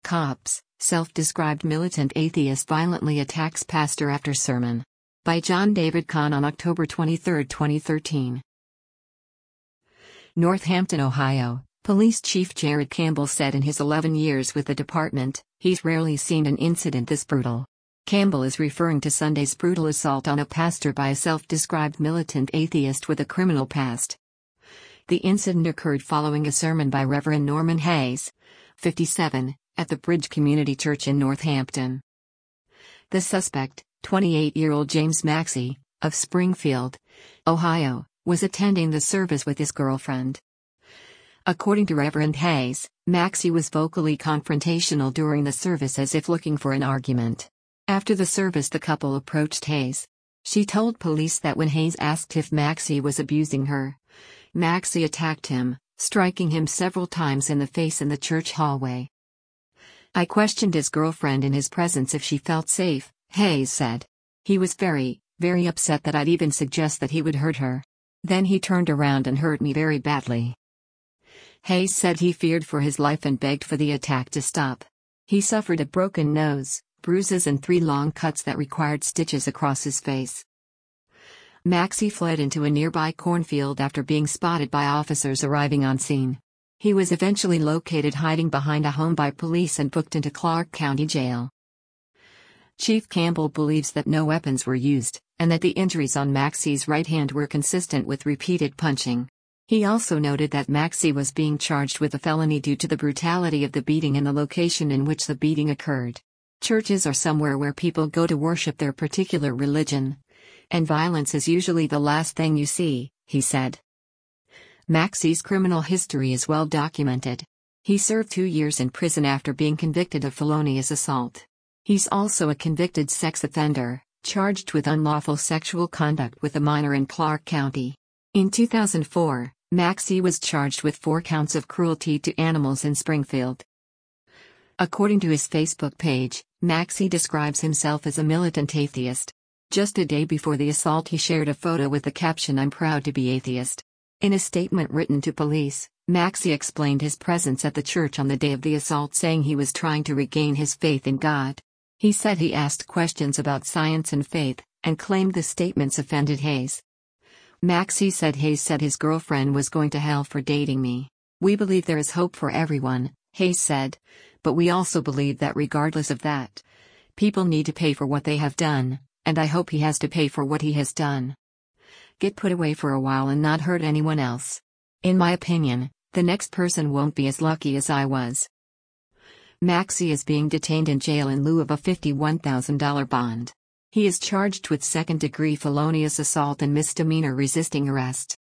Cops, self-described militant atheist violently attacks pastor after sermon. By John David Kahn on October 23, 2013. Northampton, Ohio. Police Chief Jared Campbell said in his 11 years with the department, he's rarely seen an incident this brutal. Campbell is referring to Sunday's brutal assault on a pastor by a self-described militant atheist with a criminal past. The incident occurred following a sermon by Reverend Norman Hayes, 57, at the Bridge Community Church in Northampton. The suspect, 28-year-old James Maxey, of Springfield, Ohio, was attending the service with his girlfriend. According to Reverend Hayes, Maxey was vocally confrontational during the service as if looking for an argument. After the service, the couple approached Hayes. She told police that when Hayes asked if Maxey was abusing her, Maxey attacked him, striking him several times in the face in the church hallway. I questioned his girlfriend in his presence if she felt safe, Hayes said. He was very, very upset that I'd even suggest that he would hurt her. Then he turned around and hurt me very badly. Hayes said he feared for his life and begged for the attack to stop. He suffered a broken nose, bruises and 3 long cuts that required stitches across his face. Maxey fled into a nearby cornfield after being spotted by officers arriving on scene. He was eventually located hiding behind a home by police and booked into Clark County Jail. Chief Campbell believes that no weapons were used, and that the injuries on Maxey's right hand were consistent with repeated punching. He also noted that Maxey was being charged with a felony due to the brutality of the beating and the location in which the beating occurred. Churches are somewhere where people go to worship their particular religion, and violence is usually the last thing you see, he said. Maxey's criminal history is well documented. He served 2 years in prison after being convicted of felonious assault. He's also a convicted sex offender, charged with unlawful sexual conduct with a minor in Clark County. In 2004, Maxey was charged with 4 counts of cruelty to animals in Springfield. According to his Facebook page, Maxey describes himself as a militant atheist. Just a day before the assault, he shared a photo with the caption, "I'm proud to be atheist." In a statement written to police, Maxey explained his presence at the church on the day of the assault, saying he was trying to regain his faith in God. He said he asked questions about science and faith, and claimed the statements offended Hayes. Maxey said Hayes said his girlfriend was going to hell for dating me. "We believe there is hope for everyone," Hayes said, "but we also believe that regardless of that, people need to pay for what they have done, and I hope he has to pay for what he has done. Get put away for a while and not hurt anyone else. In my opinion, the next person won't be as lucky as I was." Maxey is being detained in jail in lieu of a $51,000 bond. He is charged with second-degree felonious assault and misdemeanor resisting arrest.